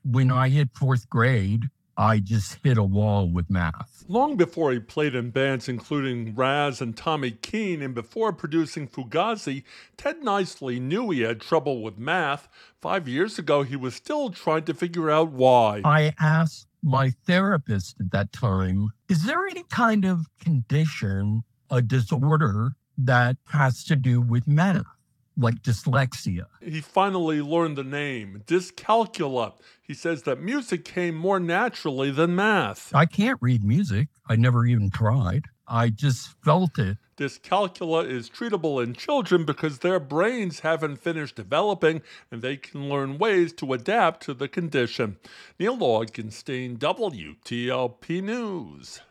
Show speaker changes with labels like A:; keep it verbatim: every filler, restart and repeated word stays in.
A: When I hit fourth grade, I just hit a wall with math.
B: Long before he played in bands including Raz and Tommy Keene, and before producing Fugazi, Ted Nicely knew he had trouble with math. Five years ago, he was still trying to figure out why.
A: I asked my therapist at that time, is there any kind of condition, a disorder that has to do with math, like dyslexia?
B: He finally learned the name, dyscalculia. He says that music came more naturally than math.
A: I can't read music. I never even tried. I just felt it.
B: Dyscalculia is treatable in children because their brains haven't finished developing and they can learn ways to adapt to the condition. Neil Augenstein, W T L P News.